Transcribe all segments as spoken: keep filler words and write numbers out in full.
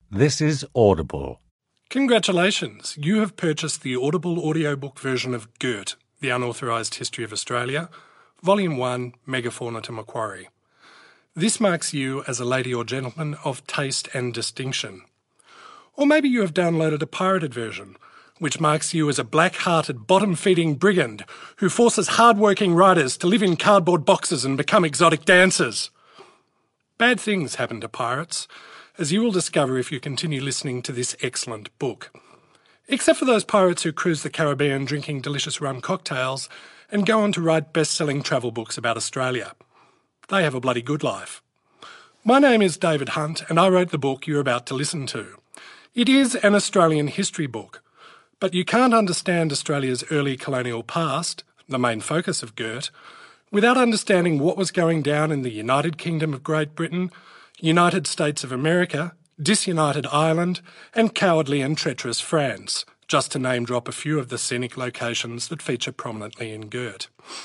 This is Audible. Congratulations, you have purchased the Audible audiobook version of Gert, The Unauthorised History of Australia, Volume one, Megafauna to Macquarie. This marks you as a lady or gentleman of taste and distinction. Or maybe you have downloaded a pirated version, which marks you as a black-hearted, bottom-feeding brigand who forces hard-working writers to live in cardboard boxes and become exotic dancers. Bad things happen to pirates, as you will discover if you continue listening to this excellent book. Except for those pirates who cruise the Caribbean drinking delicious rum cocktails and go on to write best-selling travel books about Australia. They have a bloody good life. My name is David Hunt, and I wrote the book you're about to listen to. It is an Australian history book, but you can't understand Australia's early colonial past, the main focus of Gert, without understanding what was going down in the United Kingdom of Great Britain, United States of America, disunited Ireland, and cowardly and treacherous France, just to name drop a few of the scenic locations that feature prominently in Gert.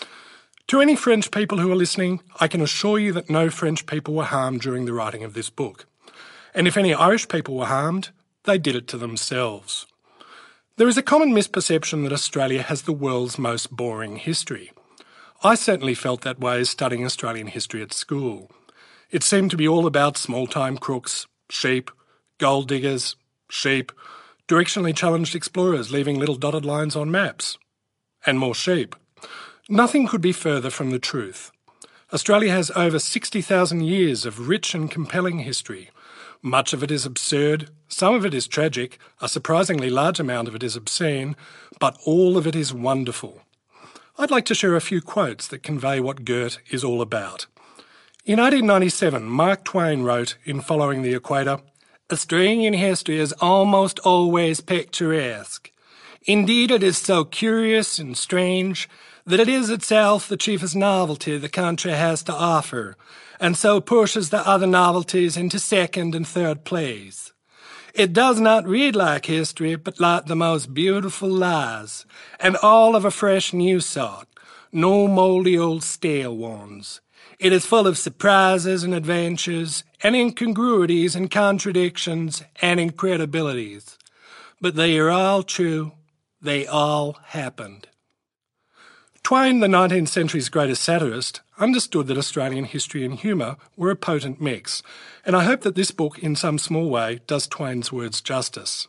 To any French people who are listening, I can assure you that no French people were harmed during the writing of this book. And if any Irish people were harmed, they did it to themselves. There is a common misperception that Australia has the world's most boring history. I certainly felt that way studying Australian history at school. It seemed to be all about small-time crooks, sheep, gold diggers, sheep, directionally challenged explorers leaving little dotted lines on maps, and more sheep. Nothing could be further from the truth. Australia has over sixty thousand years of rich and compelling history. Much of it is absurd, some of it is tragic, a surprisingly large amount of it is obscene, but all of it is wonderful. I'd like to share a few quotes that convey what Gert is all about. In eighteen ninety-seven, Mark Twain wrote, in Following the Equator, "Australian history is almost always picturesque. Indeed, it is so curious and strange that it is itself the chiefest novelty the country has to offer, and so pushes the other novelties into second and third place. It does not read like history, but like the most beautiful lies, and all of a fresh new sort, no mouldy old stale ones. It is full of surprises and adventures, and incongruities and contradictions and incredibilities. But they are all true. They all happened." Twain, the nineteenth century's greatest satirist, understood that Australian history and humour were a potent mix, and I hope that this book, in some small way, does Twain's words justice.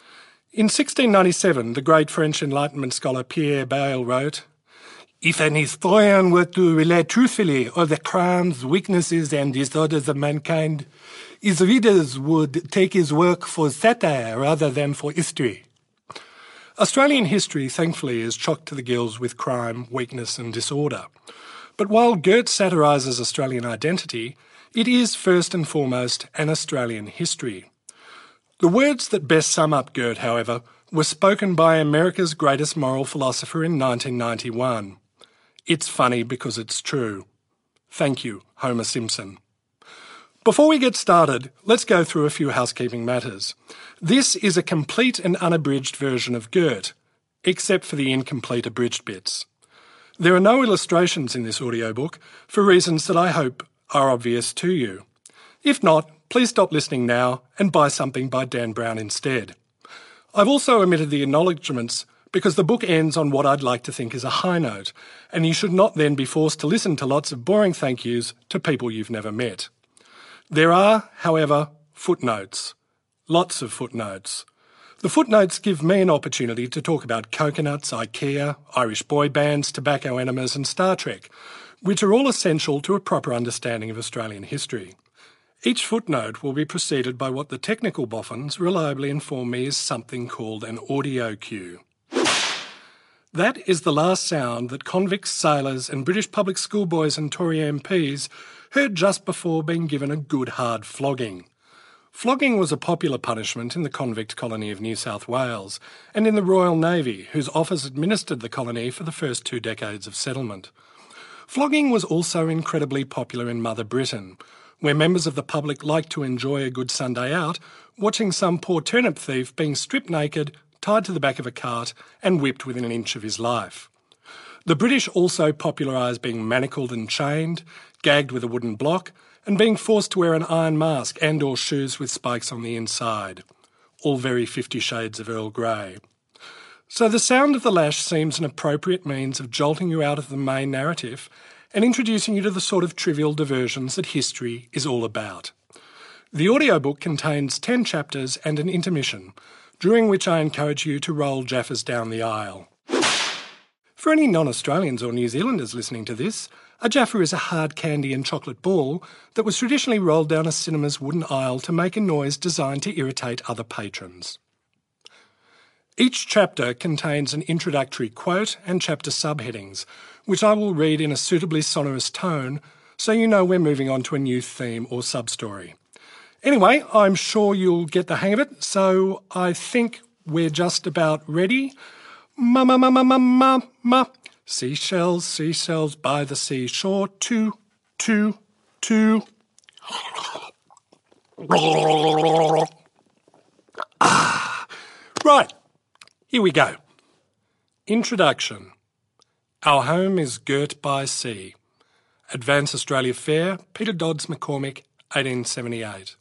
In sixteen ninety-seven, the great French Enlightenment scholar Pierre Bayle wrote, "If an historian were to relate truthfully all the crimes, weaknesses and disorders of mankind, his readers would take his work for satire rather than for history." Australian history, thankfully, is chocked to the gills with crime, weakness and disorder. But while Gert satirises Australian identity, it is first and foremost an Australian history. The words that best sum up Gert, however, were spoken by America's greatest moral philosopher in nineteen ninety-one. It's funny because it's true. Thank you, Homer Simpson. Before we get started, let's go through a few housekeeping matters. This is a complete and unabridged version of Gert, except for the incomplete abridged bits. There are no illustrations in this audiobook for reasons that I hope are obvious to you. If not, please stop listening now and buy something by Dan Brown instead. I've also omitted the acknowledgements because the book ends on what I'd like to think is a high note, and you should not then be forced to listen to lots of boring thank yous to people you've never met. There are, however, footnotes. Lots of footnotes. The footnotes give me an opportunity to talk about coconuts, IKEA, Irish boy bands, tobacco enemas and Star Trek, which are all essential to a proper understanding of Australian history. Each footnote will be preceded by what the technical boffins reliably inform me is something called an audio cue. That is the last sound that convicts, sailors and British public schoolboys and Tory M Ps heard just before being given a good hard flogging. Flogging was a popular punishment in the convict colony of New South Wales and in the Royal Navy, whose office administered the colony for the first two decades of settlement. Flogging was also incredibly popular in Mother Britain, where members of the public liked to enjoy a good Sunday out, watching some poor turnip thief being stripped naked, tied to the back of a cart and whipped within an inch of his life. The British also popularised being manacled and chained, gagged with a wooden block, and being forced to wear an iron mask and or shoes with spikes on the inside. All very Fifty Shades of Earl Grey. So the sound of the lash seems an appropriate means of jolting you out of the main narrative and introducing you to the sort of trivial diversions that history is all about. The audiobook contains ten chapters and an intermission, during which I encourage you to roll Jaffas down the aisle. For any non-Australians or New Zealanders listening to this, a Jaffa is a hard candy and chocolate ball that was traditionally rolled down a cinema's wooden aisle to make a noise designed to irritate other patrons. Each chapter contains an introductory quote and chapter subheadings, which I will read in a suitably sonorous tone so you know we're moving on to a new theme or sub-story. Anyway, I'm sure you'll get the hang of it, so I think we're just about ready. Ma ma ma ma ma ma ma. Seashells, seashells by the seashore. Two, two, two. Ah, right. Here we go. Introduction. Our home is girt by sea. Advance Australia Fair, Peter Dodds McCormick, eighteen seventy-eight.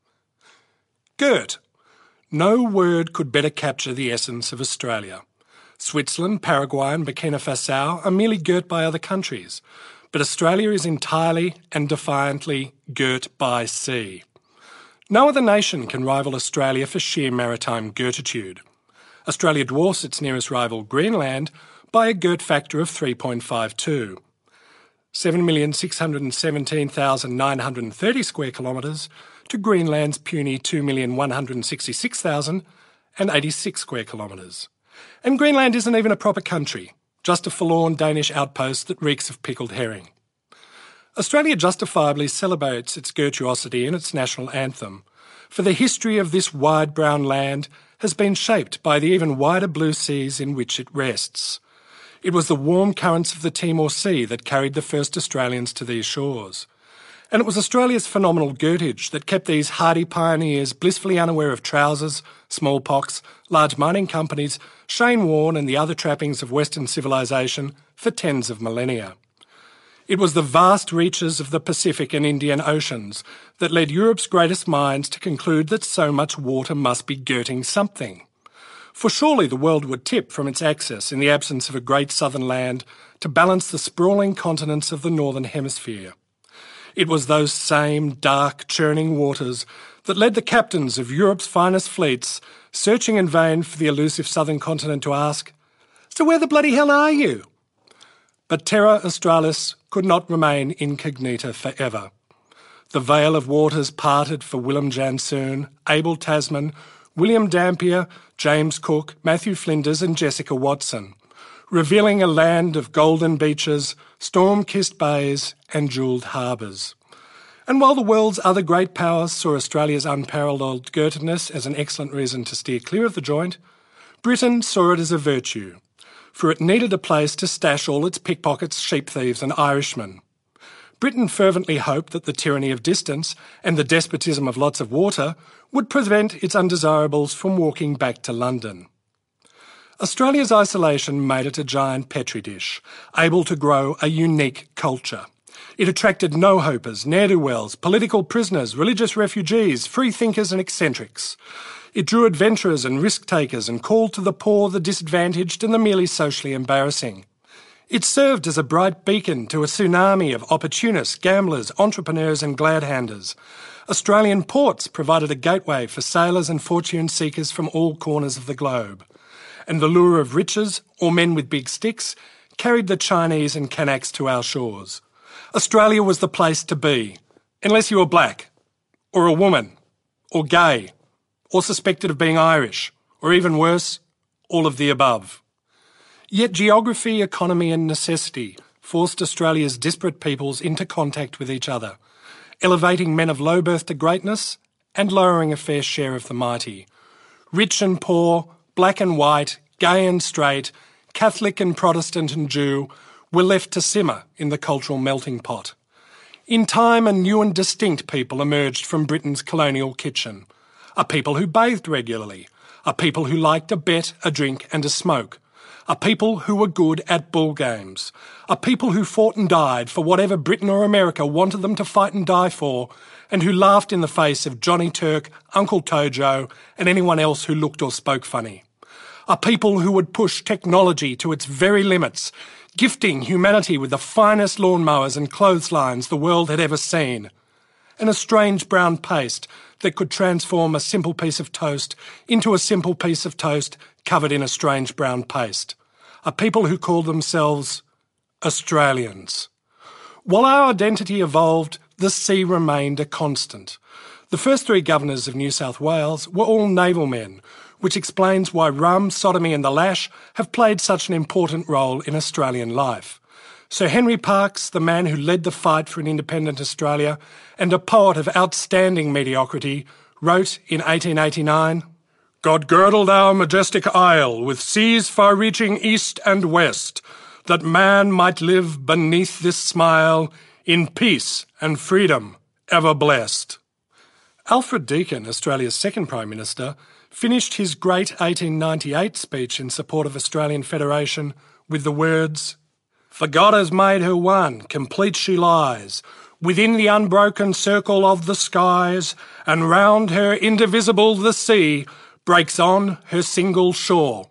Girt. No word could better capture the essence of Australia. Switzerland, Paraguay and Burkina Faso are merely girt by other countries, but Australia is entirely and defiantly girt by sea. No other nation can rival Australia for sheer maritime girtitude. Australia dwarfs its nearest rival Greenland by a girt factor of three point five two. seven million six hundred seventeen thousand nine hundred thirty square kilometres to Greenland's puny two million one hundred sixty-six thousand eighty-six square kilometres. And Greenland isn't even a proper country, just a forlorn Danish outpost that reeks of pickled herring. Australia justifiably celebrates its girtuosity in its national anthem, for the history of this wide brown land has been shaped by the even wider blue seas in which it rests. It was the warm currents of the Timor Sea that carried the first Australians to these shores. And it was Australia's phenomenal girtage that kept these hardy pioneers blissfully unaware of trousers, smallpox, large mining companies, Shane Warne and the other trappings of Western civilization for tens of millennia. It was the vast reaches of the Pacific and Indian Oceans that led Europe's greatest minds to conclude that so much water must be girting something. For surely the world would tip from its axis in the absence of a great southern land to balance the sprawling continents of the northern hemisphere. It was those same dark, churning waters that led the captains of Europe's finest fleets, searching in vain for the elusive southern continent, to ask, "So where the bloody hell are you?" But Terra Australis could not remain incognita forever. The veil of waters parted for Willem Jansoon, Abel Tasman, William Dampier, James Cook, Matthew Flinders and Jessica Watson, revealing a land of golden beaches, storm-kissed bays and jewelled harbours. And while the world's other great powers saw Australia's unparalleled girtedness as an excellent reason to steer clear of the joint, Britain saw it as a virtue, for it needed a place to stash all its pickpockets, sheep thieves and Irishmen. Britain fervently hoped that the tyranny of distance and the despotism of lots of water would prevent its undesirables from walking back to London. Australia's isolation made it a giant petri dish, able to grow a unique culture. It attracted no-hopers, ne'er-do-wells, political prisoners, religious refugees, free-thinkers and eccentrics. It drew adventurers and risk-takers and called to the poor, the disadvantaged and the merely socially embarrassing. It served as a bright beacon to a tsunami of opportunists, gamblers, entrepreneurs and glad-handers. Australian ports provided a gateway for sailors and fortune-seekers from all corners of the globe. And the lure of riches, or men with big sticks, carried the Chinese and Kanaks to our shores. Australia was the place to be, unless you were black, or a woman, or gay, or suspected of being Irish, or even worse, all of the above. Yet geography, economy and necessity forced Australia's disparate peoples into contact with each other, elevating men of low birth to greatness and lowering a fair share of the mighty. Rich and poor, black and white, gay and straight, Catholic and Protestant and Jew were left to simmer in the cultural melting pot. In time, a new and distinct people emerged from Britain's colonial kitchen. A people who bathed regularly, a people who liked a bet, a drink and a smoke, a people who were good at bull games, a people who fought and died for whatever Britain or America wanted them to fight and die for, and who laughed in the face of Johnny Turk, Uncle Tojo, and anyone else who looked or spoke funny. A people who would push technology to its very limits, gifting humanity with the finest lawnmowers and clotheslines the world had ever seen, and a strange brown paste that could transform a simple piece of toast into a simple piece of toast covered in a strange brown paste. A people who called themselves Australians. While our identity evolved, the sea remained a constant. The first three governors of New South Wales were all naval men, which explains why rum, sodomy and the lash have played such an important role in Australian life. Sir Henry Parkes, the man who led the fight for an independent Australia, and a poet of outstanding mediocrity, wrote in eighteen eighty-nine, "God girdled our majestic isle with seas far-reaching east and west, that man might live beneath this smile, in peace and freedom ever blessed." Alfred Deakin, Australia's second Prime Minister, finished his great eighteen ninety-eight speech in support of Australian Federation with the words, "For God has made her one, complete she lies, within the unbroken circle of the skies, and round her indivisible the sea breaks on her single shore."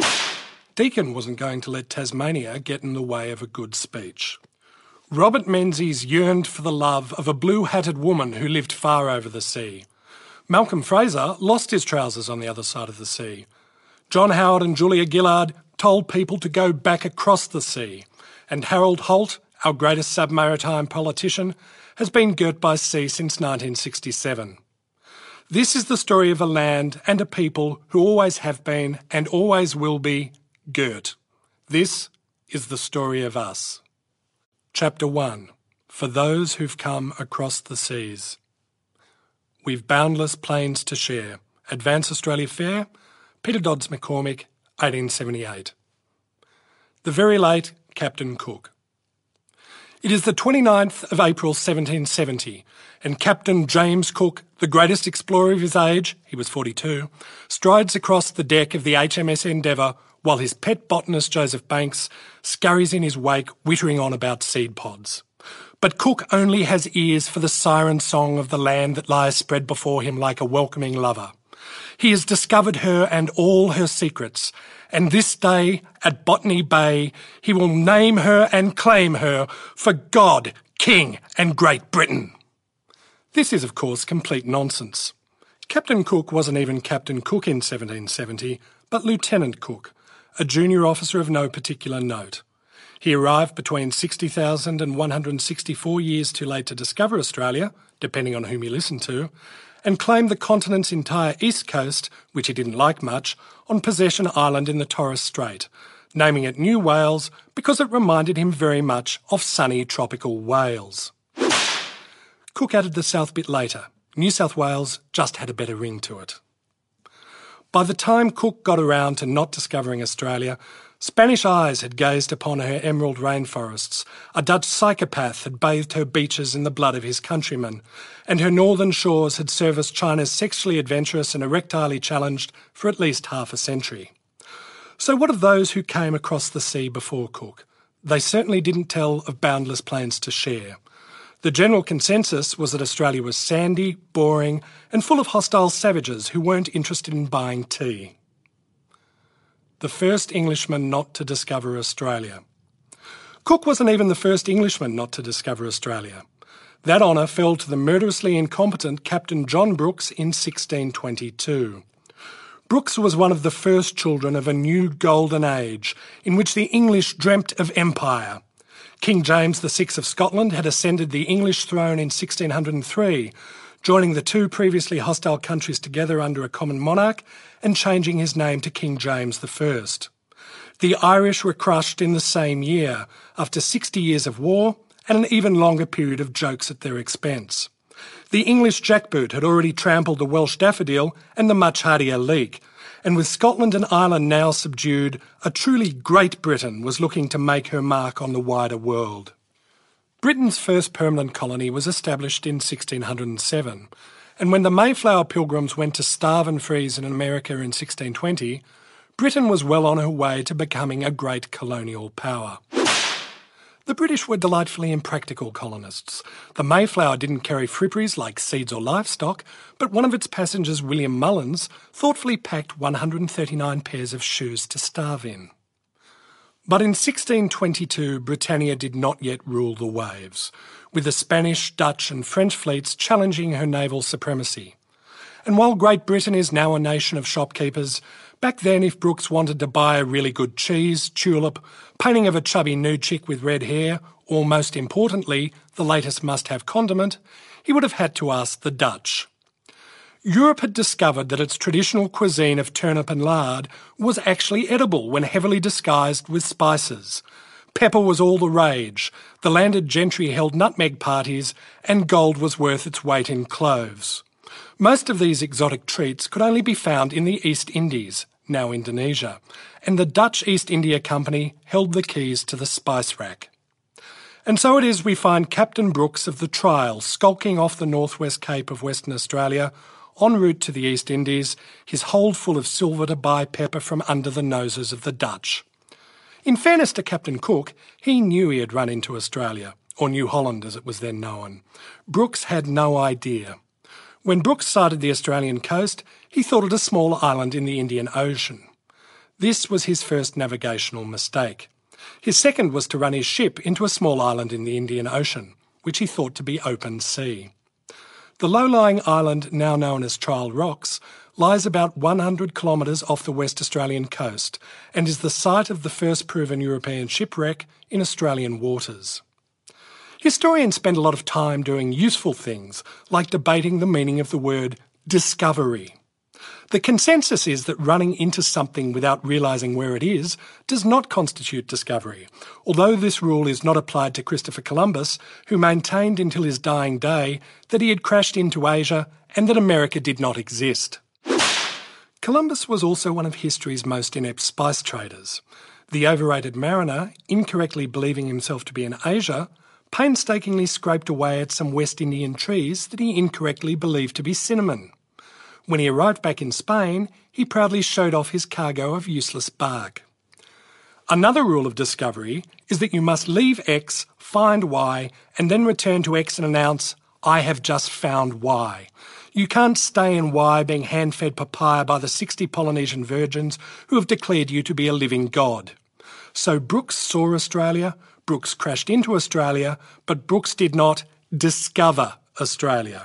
Deakin wasn't going to let Tasmania get in the way of a good speech. Robert Menzies yearned for the love of a blue-hatted woman who lived far over the sea. Malcolm Fraser lost his trousers on the other side of the sea. John Howard and Julia Gillard told people to go back across the sea. And Harold Holt, our greatest submaritime politician, has been girt by sea since nineteen sixty-seven. This is the story of a land and a people who always have been and always will be girt. This is the story of us. Chapter one. For those who've come across the seas. We've boundless plains to share. Advance Australia Fair, Peter Dodds McCormick, eighteen seventy-eight. The very late Captain Cook. It is the twenty-ninth of April seventeen seventy, and Captain James Cook, the greatest explorer of his age, he was forty-two, strides across the deck of the H M S Endeavour while his pet botanist Joseph Banks scurries in his wake wittering on about seed pods. But Cook only has ears for the siren song of the land that lies spread before him like a welcoming lover. He has discovered her and all her secrets, and this day at Botany Bay he will name her and claim her for God, King and Great Britain. This is, of course, complete nonsense. Captain Cook wasn't even Captain Cook in seventeen seventy, but Lieutenant Cook, a junior officer of no particular note. He arrived between sixty thousand and one hundred sixty-four years too late to discover Australia, depending on whom you listen to, and claimed the continent's entire east coast, which he didn't like much, on Possession Island in the Torres Strait, naming it New Wales because it reminded him very much of sunny tropical Wales. Cook added the south bit later. New South Wales just had a better ring to it. By the time Cook got around to not discovering Australia, Spanish eyes had gazed upon her emerald rainforests, a Dutch psychopath had bathed her beaches in the blood of his countrymen, and her northern shores had serviced China's sexually adventurous and erectilely challenged for at least half a century. So what of those who came across the sea before Cook? They certainly didn't tell of boundless plains to share. The general consensus was that Australia was sandy, boring, and full of hostile savages who weren't interested in buying tea. The first Englishman not to discover Australia. Cook wasn't even the first Englishman not to discover Australia. That honour fell to the murderously incompetent Captain John Brooks in sixteen twenty-two. Brooks was one of the first children of a new golden age in which the English dreamt of empire. King James the Sixth of Scotland had ascended the English throne in sixteen oh three, joining the two previously hostile countries together under a common monarch and changing his name to King James the First. The Irish were crushed in the same year, after sixty years of war and an even longer period of jokes at their expense. The English jackboot had already trampled the Welsh daffodil and the much hardier leek, and with Scotland and Ireland now subdued, a truly Great Britain was looking to make her mark on the wider world. Britain's first permanent colony was established in sixteen oh seven, and when the Mayflower Pilgrims went to starve and freeze in America in sixteen twenty, Britain was well on her way to becoming a great colonial power. The British were delightfully impractical colonists. The Mayflower didn't carry fripperies like seeds or livestock, but one of its passengers, William Mullins, thoughtfully packed one hundred thirty-nine pairs of shoes to starve in. But in sixteen twenty-two, Britannia did not yet rule the waves, with the Spanish, Dutch and French fleets challenging her naval supremacy. And while Great Britain is now a nation of shopkeepers, back then if Brooks wanted to buy a really good cheese, tulip, painting of a chubby nude chick with red hair, or most importantly, the latest must-have condiment, he would have had to ask the Dutch. Europe had discovered that its traditional cuisine of turnip and lard was actually edible when heavily disguised with spices. Pepper was all the rage, the landed gentry held nutmeg parties, and gold was worth its weight in cloves. Most of these exotic treats could only be found in the East Indies, now Indonesia, and the Dutch East India Company held the keys to the spice rack. And so it is we find Captain Brooks of the Trial skulking off the northwest cape of Western Australia, en route to the East Indies, his hold full of silver to buy pepper from under the noses of the Dutch. In fairness to Captain Cook, he knew he had run into Australia, or New Holland as it was then known. Brooks had no idea. When Brooks sighted the Australian coast, he thought it a small island in the Indian Ocean. This was his first navigational mistake. His second was to run his ship into a small island in the Indian Ocean, which he thought to be open sea. The low-lying island, now known as Trial Rocks, lies about one hundred kilometres off the West Australian coast and is the site of the first proven European shipwreck in Australian waters. Historians spend a lot of time doing useful things, like debating the meaning of the word discovery. The consensus is that running into something without realising where it is does not constitute discovery, although this rule is not applied to Christopher Columbus, who maintained until his dying day that he had crashed into Asia and that America did not exist. Columbus was also one of history's most inept spice traders. The overrated mariner, incorrectly believing himself to be in Asia, painstakingly scraped away at some West Indian trees that he incorrectly believed to be cinnamon. When he arrived back in Spain, he proudly showed off his cargo of useless bark. Another rule of discovery is that you must leave X, find Y, and then return to X and announce, "I have just found Y." You can't stay in Y being hand-fed papaya by the sixty Polynesian virgins who have declared you to be a living god. So Brooks saw Australia, Brooks crashed into Australia, but Brooks did not discover Australia.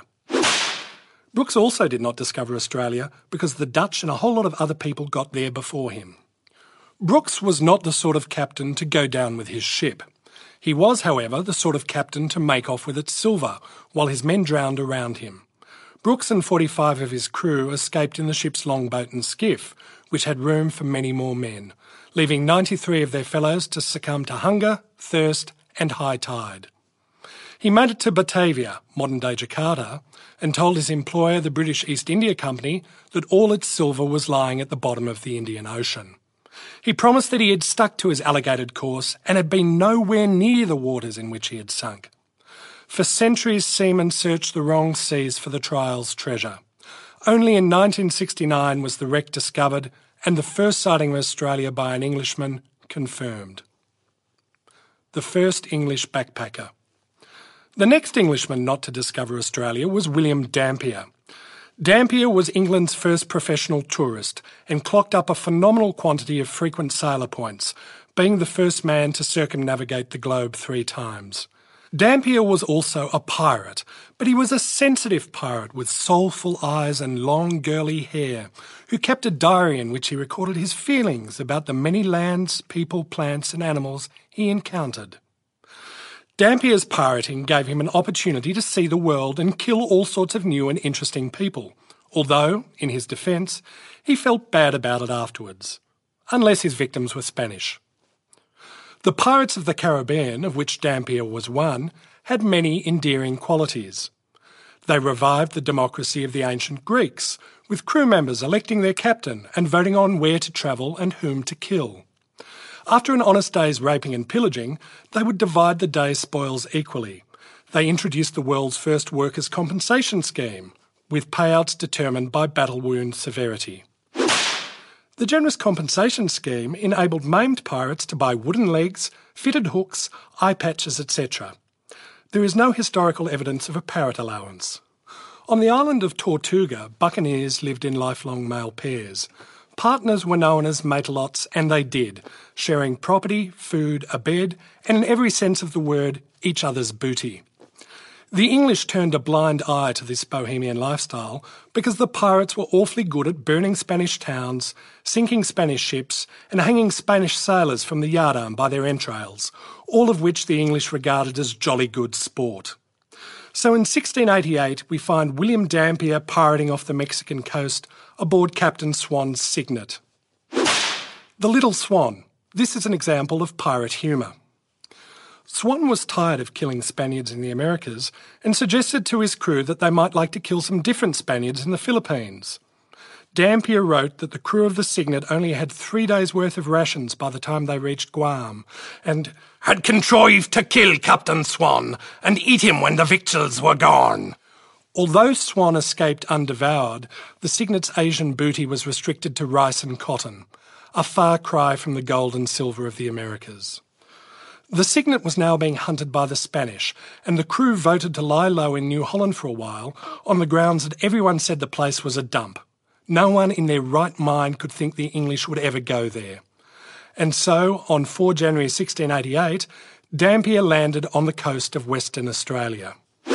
Brooks also did not discover Australia because the Dutch and a whole lot of other people got there before him. Brooks was not the sort of captain to go down with his ship. He was, however, the sort of captain to make off with its silver, while his men drowned around him. Brooks and forty-five of his crew escaped in the ship's longboat and skiff, which had room for many more men, leaving ninety-three of their fellows to succumb to hunger, thirst and high tide. He made it to Batavia, modern-day Jakarta, and told his employer, the British East India Company, that all its silver was lying at the bottom of the Indian Ocean. He promised that he had stuck to his alligated course and had been nowhere near the waters in which he had sunk. For centuries, seamen searched the wrong seas for the Trial's treasure. Only in nineteen sixty-nine was the wreck discovered and the first sighting of Australia by an Englishman confirmed. The first English backpacker. The next Englishman not to discover Australia was William Dampier. Dampier was England's first professional tourist and clocked up a phenomenal quantity of frequent sailor points, being the first man to circumnavigate the globe three times. Dampier was also a pirate, but he was a sensitive pirate with soulful eyes and long girly hair, who kept a diary in which he recorded his feelings about the many lands, people, plants and animals he encountered. Dampier's pirating gave him an opportunity to see the world and kill all sorts of new and interesting people, although, in his defence, he felt bad about it afterwards, unless his victims were Spanish. The Pirates of the Caribbean, of which Dampier was one, had many endearing qualities. They revived the democracy of the ancient Greeks, with crew members electing their captain and voting on where to travel and whom to kill. After an honest day's raping and pillaging, they would divide the day's spoils equally. They introduced the world's first workers' compensation scheme, with payouts determined by battle wound severity. The generous compensation scheme enabled maimed pirates to buy wooden legs, fitted hooks, eye patches, et cetera. There is no historical evidence of a parrot allowance. On the island of Tortuga, buccaneers lived in lifelong male pairs. Partners were known as matelots, and they did, sharing property, food, a bed, and in every sense of the word, each other's booty. The English turned a blind eye to this bohemian lifestyle because the pirates were awfully good at burning Spanish towns, sinking Spanish ships, and hanging Spanish sailors from the yardarm by their entrails, all of which the English regarded as jolly good sport. So in sixteen eighty-eight, we find William Dampier pirating off the Mexican coast aboard Captain Swan's Signet. The Little Swan. This is an example of pirate humour. Swan was tired of killing Spaniards in the Americas and suggested to his crew that they might like to kill some different Spaniards in the Philippines. Dampier wrote that the crew of the Signet only had three days' worth of rations by the time they reached Guam, and had contrived to kill Captain Swan and eat him when the victuals were gone. Although Swan escaped undevoured, the Signet's Asian booty was restricted to rice and cotton, a far cry from the gold and silver of the Americas. The Signet was now being hunted by the Spanish, and the crew voted to lie low in New Holland for a while on the grounds that everyone said the place was a dump. No one in their right mind could think the English would ever go there. And so, on the fourth of January sixteen eighty-eight, Dampier landed on the coast of Western Australia.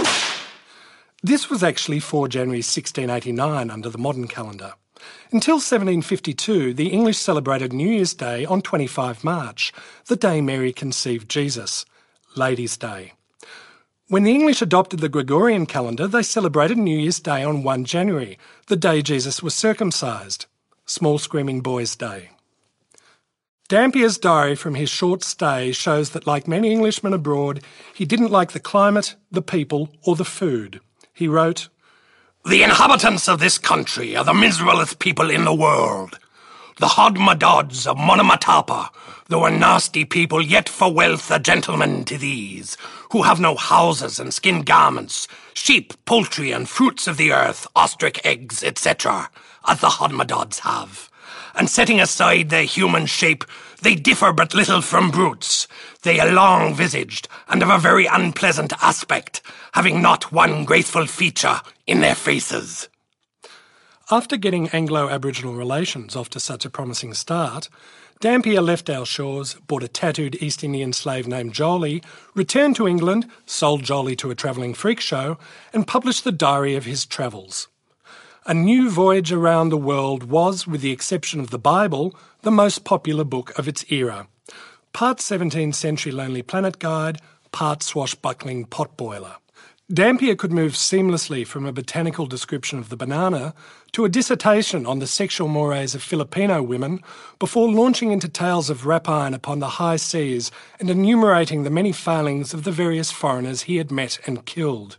This was actually the fourth of January sixteen eighty-nine under the modern calendar. Until seventeen fifty-two, the English celebrated New Year's Day on the twenty-fifth of March, the day Mary conceived Jesus, Ladies' Day. When the English adopted the Gregorian calendar, they celebrated New Year's Day on the first of January, the day Jesus was circumcised, Small Screaming Boys' Day. Dampier's diary from his short stay shows that, like many Englishmen abroad, he didn't like the climate, the people, or the food. He wrote, "The inhabitants of this country are the miserablest people in the world. The Hodmadods of Monomatapa, though a nasty people, yet for wealth a gentleman to these, who have no houses and skin garments, sheep, poultry, and fruits of the earth, ostrich eggs, et cetera, as the Hodmadods have. And setting aside their human shape, they differ but little from brutes. They are long-visaged, and of a very unpleasant aspect, having not one graceful feature in their faces." After getting Anglo-Aboriginal relations off to such a promising start, Dampier left our shores, bought a tattooed East Indian slave named Jolie, returned to England, sold Jolie to a travelling freak show, and published the diary of his travels. A New Voyage Around the World was, with the exception of the Bible, the most popular book of its era. Part seventeenth century Lonely Planet Guide, part swashbuckling potboiler. Dampier could move seamlessly from a botanical description of the banana to a dissertation on the sexual mores of Filipino women before launching into tales of rapine upon the high seas and enumerating the many failings of the various foreigners he had met and killed.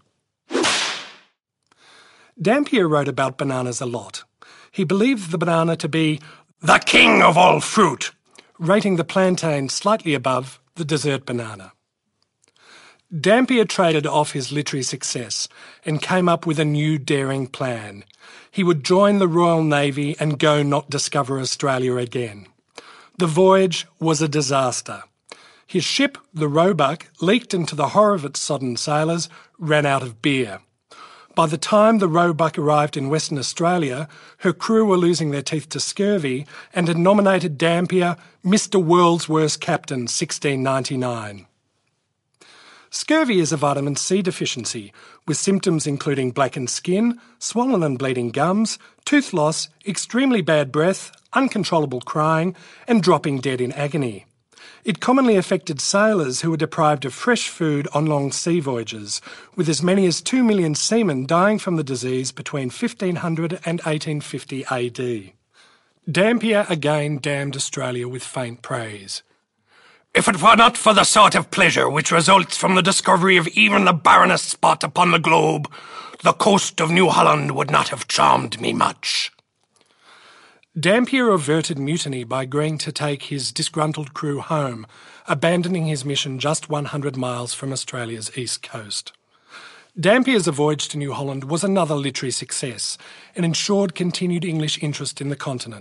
Dampier wrote about bananas a lot. He believed the banana to be the king of all fruit, rating the plantain slightly above the dessert banana. Dampier traded off his literary success and came up with a new daring plan. He would join the Royal Navy and go not discover Australia again. The voyage was a disaster. His ship, the Roebuck, leaked and to the horror of its sodden sailors, ran out of beer. By the time the Roebuck arrived in Western Australia, her crew were losing their teeth to scurvy and had nominated Dampier Mister World's Worst Captain sixteen ninety-nine. Scurvy is a vitamin C deficiency, with symptoms including blackened skin, swollen and bleeding gums, tooth loss, extremely bad breath, uncontrollable crying, and dropping dead in agony. It commonly affected sailors who were deprived of fresh food on long sea voyages, with as many as two million seamen dying from the disease between fifteen hundred and eighteen fifty A D. Dampier again damned Australia with faint praise. "If it were not for the sort of pleasure which results from the discovery of even the barrenest spot upon the globe, the coast of New Holland would not have charmed me much." Dampier averted mutiny by agreeing to take his disgruntled crew home, abandoning his mission just one hundred miles from Australia's east coast. Dampier's voyage to New Holland was another literary success and ensured continued English interest in the continent.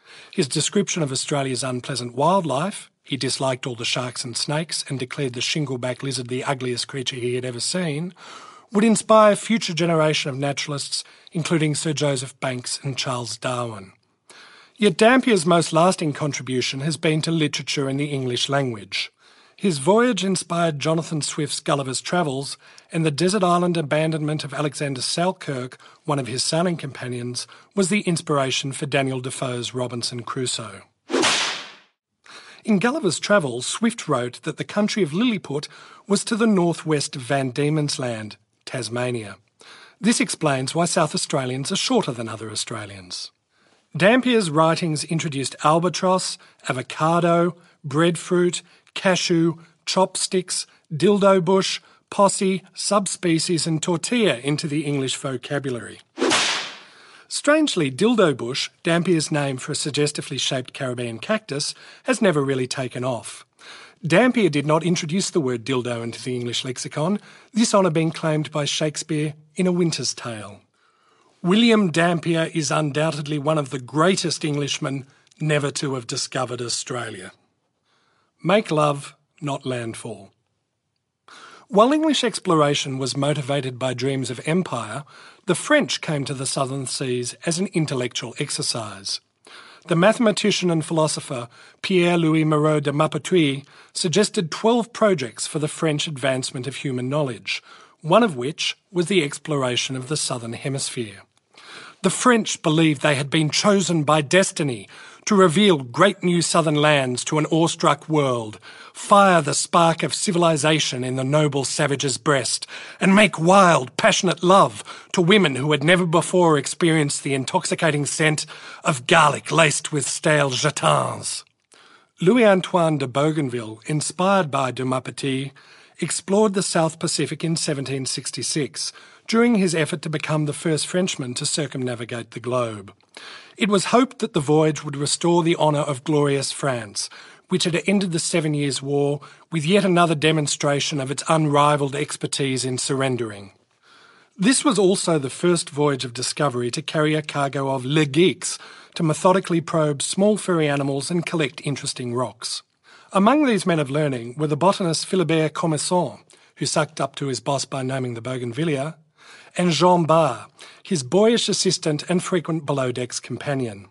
His description of Australia's unpleasant wildlife — he disliked all the sharks and snakes and declared the shingleback lizard the ugliest creature he had ever seen — would inspire future generation of naturalists, including Sir Joseph Banks and Charles Darwin. Yet Dampier's most lasting contribution has been to literature in the English language. His voyage inspired Jonathan Swift's Gulliver's Travels, and the desert island abandonment of Alexander Selkirk, one of his sailing companions, was the inspiration for Daniel Defoe's Robinson Crusoe. In Gulliver's Travels, Swift wrote that the country of Lilliput was to the northwest of Van Diemen's Land, Tasmania. This explains why South Australians are shorter than other Australians. Dampier's writings introduced albatross, avocado, breadfruit, cashew, chopsticks, dildo bush, possy, subspecies and tortilla into the English vocabulary. Strangely, dildo bush, Dampier's name for a suggestively shaped Caribbean cactus, has never really taken off. Dampier did not introduce the word dildo into the English lexicon, this honour being claimed by Shakespeare in A Winter's Tale. William Dampier is undoubtedly one of the greatest Englishmen never to have discovered Australia. Make love, not landfall. While English exploration was motivated by dreams of empire, the French came to the southern seas as an intellectual exercise. The mathematician and philosopher Pierre-Louis Moreau de Maupertuis suggested twelve projects for the French advancement of human knowledge, one of which was the exploration of the southern hemisphere. The French believed they had been chosen by destiny to reveal great new southern lands to an awestruck world, fire the spark of civilization in the noble savage's breast, and make wild, passionate love to women who had never before experienced the intoxicating scent of garlic laced with stale jetons. Louis-Antoine de Bougainville, inspired by de Maupertuis, explored the South Pacific in seventeen sixty-six, during his effort to become the first Frenchman to circumnavigate the globe. It was hoped that the voyage would restore the honour of glorious France, which had ended the Seven Years' War with yet another demonstration of its unrivalled expertise in surrendering. This was also the first voyage of discovery to carry a cargo of le geeks to methodically probe small furry animals and collect interesting rocks. Among these men of learning were the botanist Philibert Commerson, who sucked up to his boss by naming the Bougainvillea, and Jean Bart, his boyish assistant and frequent below-decks companion.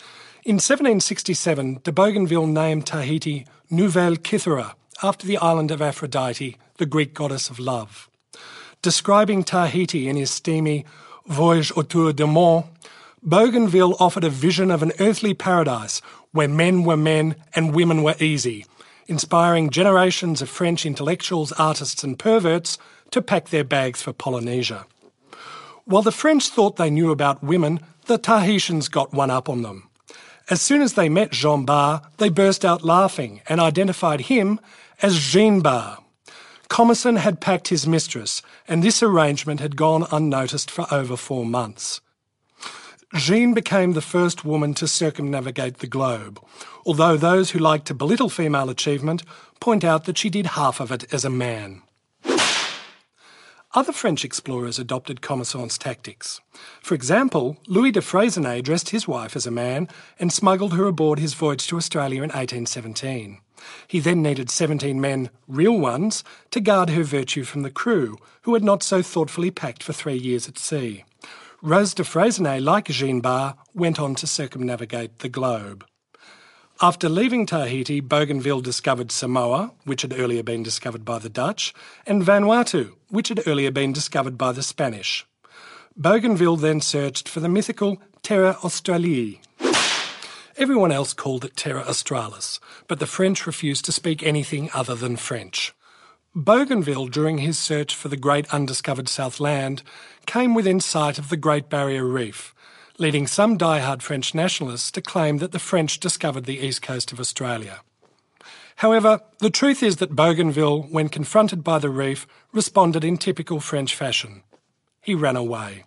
In seventeen sixty-seven, de Bougainville named Tahiti Nouvelle Kythera, after the island of Aphrodite, the Greek goddess of love. Describing Tahiti in his steamy Voyage autour du monde, Bougainville offered a vision of an earthly paradise where men were men and women were easy, inspiring generations of French intellectuals, artists and perverts to pack their bags for Polynesia. While the French thought they knew about women, the Tahitians got one up on them. As soon as they met Jean Bart, they burst out laughing and identified him as Jean Bart. Commerson had packed his mistress, and this arrangement had gone unnoticed for over four months. Jean became the first woman to circumnavigate the globe, although those who like to belittle female achievement point out that she did half of it as a man. Other French explorers adopted Commerson's tactics. For example, Louis de Freycinet dressed his wife as a man and smuggled her aboard his voyage to Australia in eighteen seventeen. He then needed seventeen men, real ones, to guard her virtue from the crew, who had not so thoughtfully packed for three years at sea. Rose de Freycinet, like Jean Bart, went on to circumnavigate the globe. After leaving Tahiti, Bougainville discovered Samoa, which had earlier been discovered by the Dutch, and Vanuatu, which had earlier been discovered by the Spanish. Bougainville then searched for the mythical Terra Australis. Everyone else called it Terra Australis, but the French refused to speak anything other than French. Bougainville, during his search for the great undiscovered South Land, came within sight of the Great Barrier Reef, leading some die-hard French nationalists to claim that the French discovered the east coast of Australia. However, the truth is that Bougainville, when confronted by the reef, responded in typical French fashion. He ran away.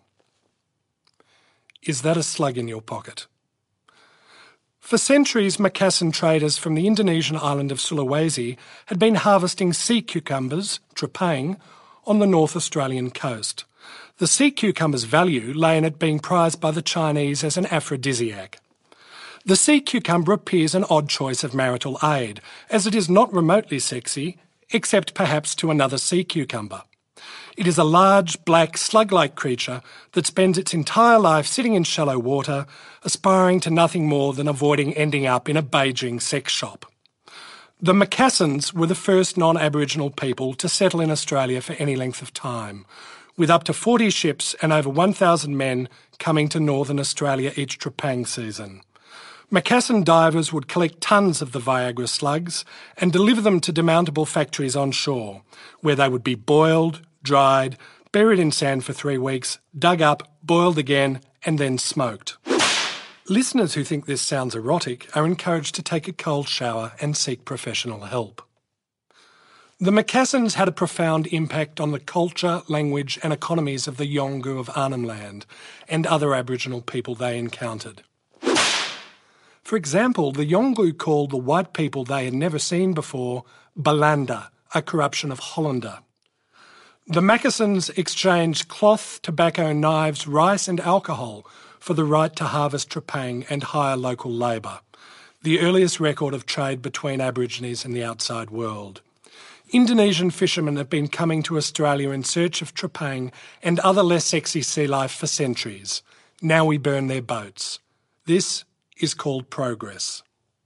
Is that a slug in your pocket? For centuries, Macassan traders from the Indonesian island of Sulawesi had been harvesting sea cucumbers, trepang, on the North Australian coast. The sea cucumber's value lay in it being prized by the Chinese as an aphrodisiac. The sea cucumber appears an odd choice of marital aid, as it is not remotely sexy, except perhaps to another sea cucumber. It is a large, black, slug-like creature that spends its entire life sitting in shallow water, aspiring to nothing more than avoiding ending up in a Beijing sex shop. The Macassans were the first non-Aboriginal people to settle in Australia for any length of time, with up to forty ships and over one thousand men coming to northern Australia each trepang season. Macassan divers would collect tons of the Viagra slugs and deliver them to demountable factories on shore, where they would be boiled, dried, buried in sand for three weeks, dug up, boiled again, and then smoked. Listeners who think this sounds erotic are encouraged to take a cold shower and seek professional help. The Macassans had a profound impact on the culture, language and economies of the Yolngu of Arnhem Land and other Aboriginal people they encountered. For example, the Yolngu called the white people they had never seen before Balanda, a corruption of Hollander. The Macassans exchanged cloth, tobacco, knives, rice and alcohol for the right to harvest trepang and hire local labour, the earliest record of trade between Aborigines and the outside world. Indonesian fishermen have been coming to Australia in search of trepang and other less sexy sea life for centuries. Now we burn their boats. This is called progress.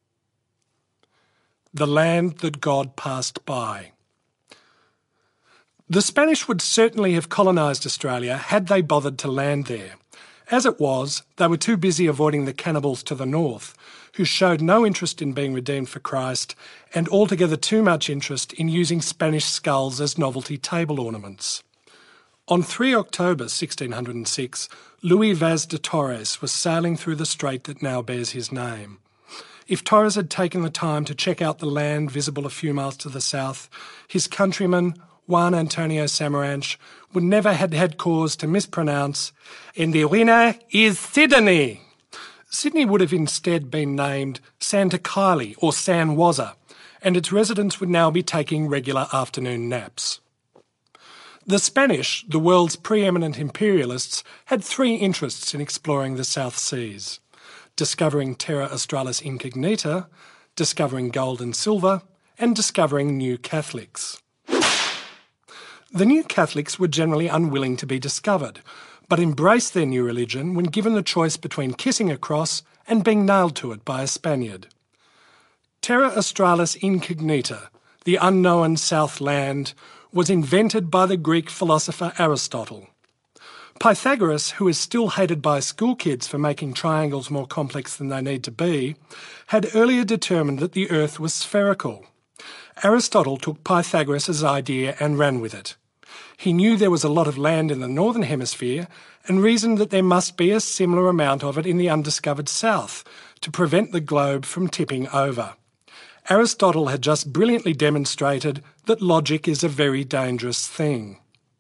The land that God passed by. The Spanish would certainly have colonised Australia had they bothered to land there. As it was, they were too busy avoiding the cannibals to the north, who showed no interest in being redeemed for Christ and altogether too much interest in using Spanish skulls as novelty table ornaments. On the third of October sixteen oh six, Luis Vaz de Torres was sailing through the strait that now bears his name. If Torres had taken the time to check out the land visible a few miles to the south, his countryman, Juan Antonio Samaranch, would never have had cause to mispronounce, "And the winner is Sydney." Sydney would have instead been named Santa Kylie or San Wazza, and its residents would now be taking regular afternoon naps. The Spanish, the world's preeminent imperialists, had three interests in exploring the South Seas: discovering Terra Australis Incognita, discovering gold and silver, and discovering new Catholics. The new Catholics were generally unwilling to be discovered, but embraced their new religion when given the choice between kissing a cross and being nailed to it by a Spaniard. Terra Australis Incognita, the unknown South Land, was invented by the Greek philosopher Aristotle. Pythagoras, who is still hated by school kids for making triangles more complex than they need to be, had earlier determined that the Earth was spherical. Aristotle took Pythagoras' idea and ran with it. He knew there was a lot of land in the northern hemisphere and reasoned that there must be a similar amount of it in the undiscovered south to prevent the globe from tipping over. Aristotle had just brilliantly demonstrated that logic is a very dangerous thing.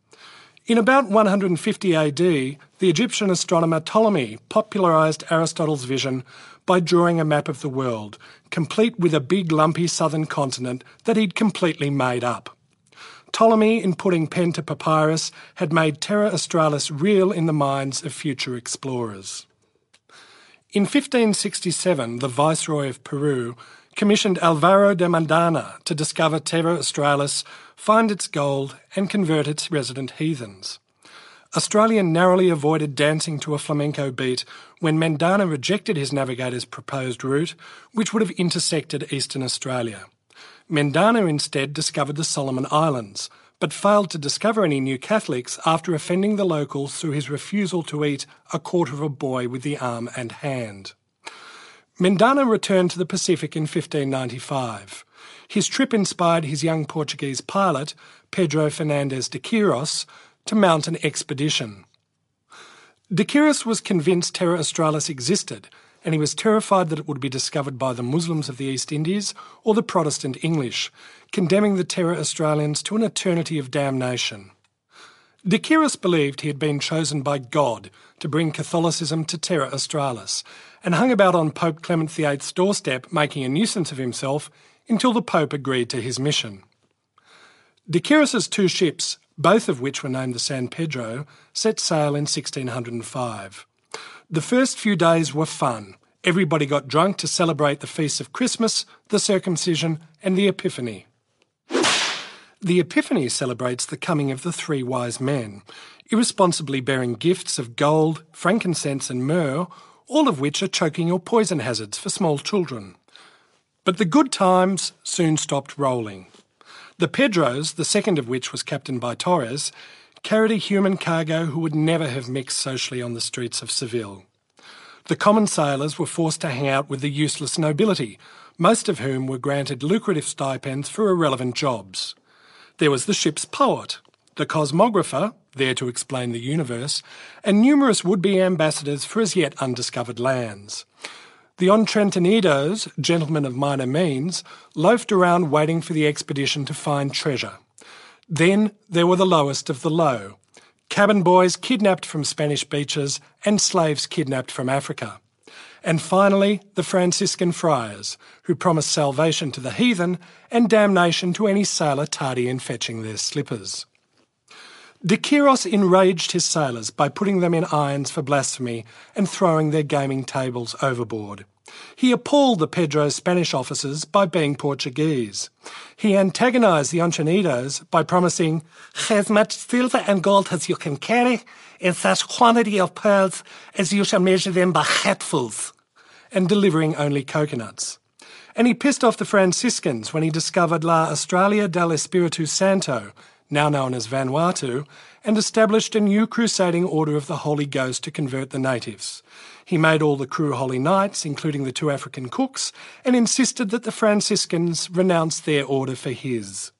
In about one hundred fifty A D, the Egyptian astronomer Ptolemy popularised Aristotle's vision by drawing a map of the world, complete with a big lumpy southern continent that he'd completely made up. Ptolemy, in putting pen to papyrus, had made Terra Australis real in the minds of future explorers. In fifteen sixty-seven, the Viceroy of Peru commissioned Alvaro de Mandana to discover Terra Australis, find its gold and convert its resident heathens. Australia narrowly avoided dancing to a flamenco beat when Mandana rejected his navigator's proposed route, which would have intersected eastern Australia. Mandana instead discovered the Solomon Islands, but failed to discover any new Catholics after offending the locals through his refusal to eat a quarter of a boy with the arm and hand. Mandana returned to the Pacific in fifteen ninety-five. His trip inspired his young Portuguese pilot, Pedro Fernandes de Queiroz, to mount an expedition. De Queiroz was convinced Terra Australis existed, and he was terrified that it would be discovered by the Muslims of the East Indies or the Protestant English, condemning the Terra Australians to an eternity of damnation. De Queiroz believed he had been chosen by God to bring Catholicism to Terra Australis, and hung about on Pope Clement the eighth's doorstep making a nuisance of himself until the Pope agreed to his mission. De Queiroz's two ships, both of which were named the San Pedro, set sail in sixteen oh five. The first few days were fun, Everybody got drunk to celebrate the feasts of Christmas, the circumcision, and the Epiphany. The Epiphany celebrates the coming of the three wise men, irresponsibly bearing gifts of gold, frankincense and myrrh, all of which are choking or poison hazards for small children. But the good times soon stopped rolling. The Pedros, the second of which was captained by Torres, carried a human cargo who would never have mixed socially on the streets of Seville. The common sailors were forced to hang out with the useless nobility, most of whom were granted lucrative stipends for irrelevant jobs. There was the ship's poet, the cosmographer, there to explain the universe, and numerous would-be ambassadors for as yet undiscovered lands. The entretenidos, gentlemen of minor means, loafed around waiting for the expedition to find treasure. Then there were the lowest of the low, cabin boys kidnapped from Spanish beaches and slaves kidnapped from Africa. And finally, the Franciscan friars, who promised salvation to the heathen and damnation to any sailor tardy in fetching their slippers. De Quiros enraged his sailors by putting them in irons for blasphemy and throwing their gaming tables overboard. He appalled the Pedro's Spanish officers by being Portuguese. He antagonised the Entrenidos by promising as much silver and gold as you can carry, and such quantity of pearls as you shall measure them by hatfuls, and delivering only coconuts. And he pissed off the Franciscans when he discovered La Australia del Espiritu Santo, now known as Vanuatu, and established a new crusading order of the Holy Ghost to convert the natives. He made all the crew holy knights, including the two African cooks, and insisted that the Franciscans renounce their order for his.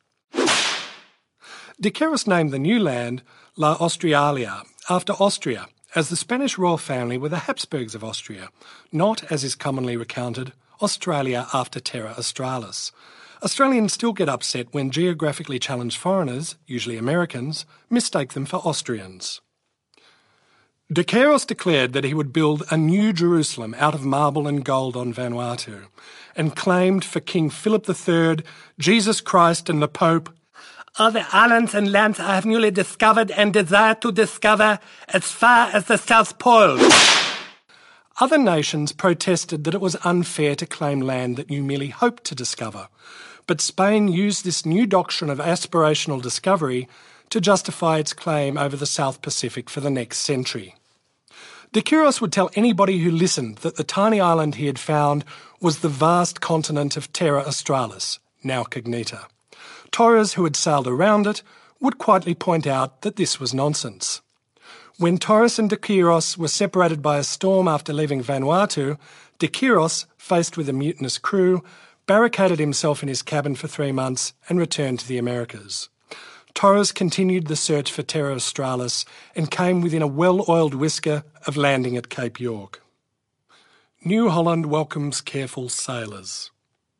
De Quiros named the new land La Australia, after Austria, as the Spanish royal family were the Habsburgs of Austria, not, as is commonly recounted, Australia after Terra Australis. Australians still get upset when geographically challenged foreigners, usually Americans, mistake them for Austrians. De Quiros declared that he would build a new Jerusalem out of marble and gold on Vanuatu, and claimed for King Philip the Third, Jesus Christ and the Pope, "All the islands and lands I have newly discovered and desire to discover as far as the South Pole." Other nations protested that it was unfair to claim land that you merely hoped to discover, but Spain used this new doctrine of aspirational discovery to justify its claim over the South Pacific for the next century. De Quiros would tell anybody who listened that the tiny island he had found was the vast continent of Terra Australis, now Cognita. Torres, who had sailed around it, would quietly point out that this was nonsense. When Torres and De Quiros were separated by a storm after leaving Vanuatu, De Quiros, faced with a mutinous crew, barricaded himself in his cabin for three months and returned to the Americas. Torres continued the search for Terra Australis and came within a well-oiled whisker of landing at Cape York. New Holland welcomes careful sailors.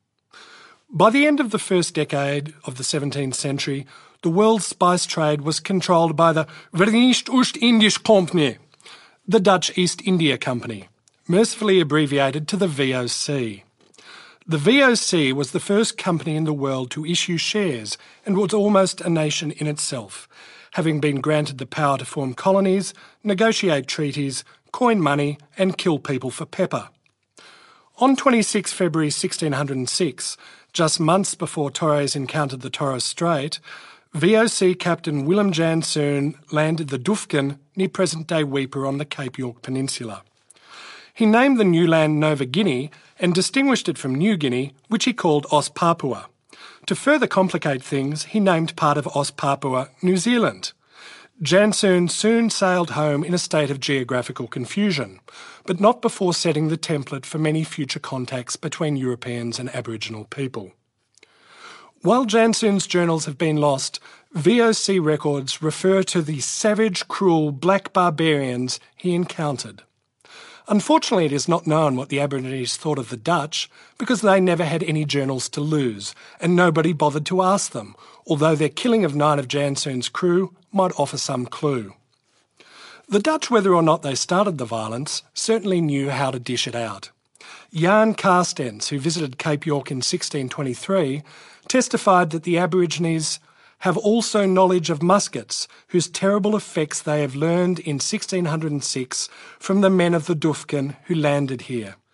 By the end of the first decade of the seventeenth century, the world's spice trade was controlled by the Verenigd Oost-Indisch Compagnie, the Dutch East India Company, mercifully abbreviated to the V O C. The V O C was the first company in the world to issue shares and was almost a nation in itself, having been granted the power to form colonies, negotiate treaties, coin money and kill people for pepper. On the twenty-sixth of February sixteen oh six, just months before Torres encountered the Torres Strait, V O C Captain Willem Janszoon landed the Dufken near present-day Weipa on the Cape York Peninsula. He named the new land Nova Guinea and distinguished it from New Guinea, which he called Ost-Papua. To further complicate things, he named part of Ost-Papua New Zealand. Janszoon soon sailed home in a state of geographical confusion, but not before setting the template for many future contacts between Europeans and Aboriginal people. While Janszoon's journals have been lost, V O C records refer to the savage, cruel black barbarians he encountered. Unfortunately, it is not known what the Aborigines thought of the Dutch because they never had any journals to lose and nobody bothered to ask them, although their killing of nine of Janszoon's crew might offer some clue. The Dutch, whether or not they started the violence, certainly knew how to dish it out. Jan Carstens, who visited Cape York in sixteen twenty-three, testified that the Aborigines have also knowledge of muskets, whose terrible effects they have learned in sixteen oh six from the men of the Dufken who landed here.